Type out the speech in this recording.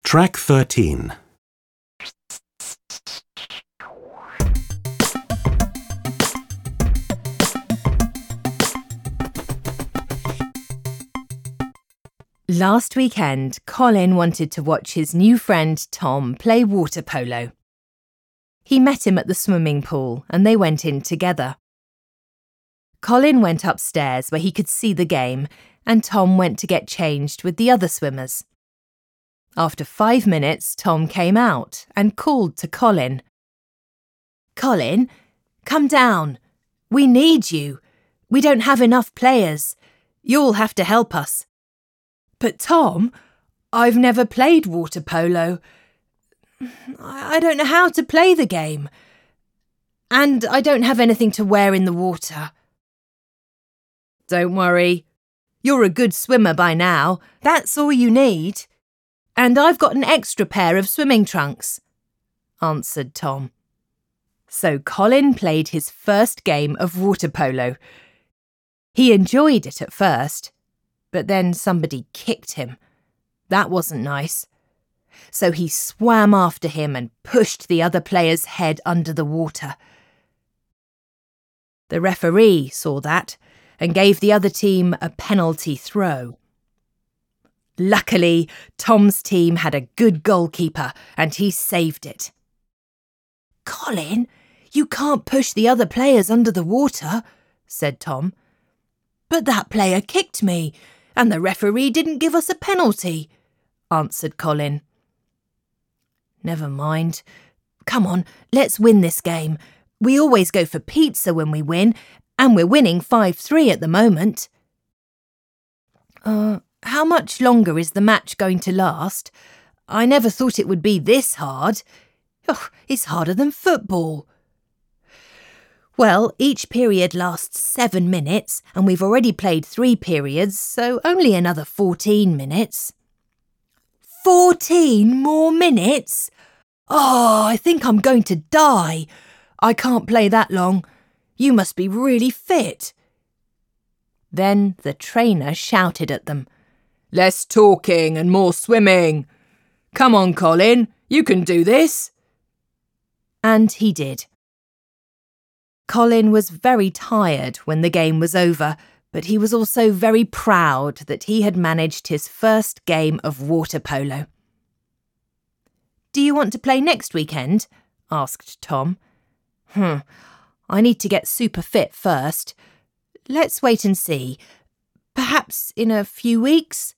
Track 13. Last weekend, Colin wanted to watch his new friend Tom play water polo. He met him at the swimming pool and they went in together. Colin went upstairs where he could see the game and Tom went to get changed with the other swimmers. After 5 minutes, Tom came out and called to Colin. "Colin, come down. We need you. We don't have enough players. You'll have to help us." "But Tom, I've never played water polo. I don't know how to play the game. And I don't have anything to wear in the water." "Don't worry. You're a good swimmer by now. That's all you need. And I've got an extra pair of swimming trunks," answered Tom. So Colin played his first game of water polo. He enjoyed it at first, but then somebody kicked him. That wasn't nice. So he swam after him and pushed the other player's head under the water. The referee saw that and gave the other team a penalty throw. Luckily, Tom's team had a good goalkeeper and he saved it. "Colin, you can't push the other players under the water," said Tom. "But that player kicked me and the referee didn't give us a penalty," answered Colin. "Never mind. Come on, let's win this game. We always go for pizza when we win, and we're winning 5-3 at the moment." How much longer is the match going to last? I never thought it would be this hard. It's harder than football." "Well, each period lasts 7 minutes, and we've already played 3 periods, so only another 14 minutes. 14 more minutes? I think I'm going to die. I can't play that long. You must be really fit." Then the trainer shouted at them, "Less talking and more swimming. Come on, Colin, you can do this." And he did. Colin was very tired when the game was over, but he was also very proud that he had managed his first game of water polo. "Do you want to play next weekend?" asked Tom. I need to get super fit first. Let's wait and see. Perhaps in a few weeks."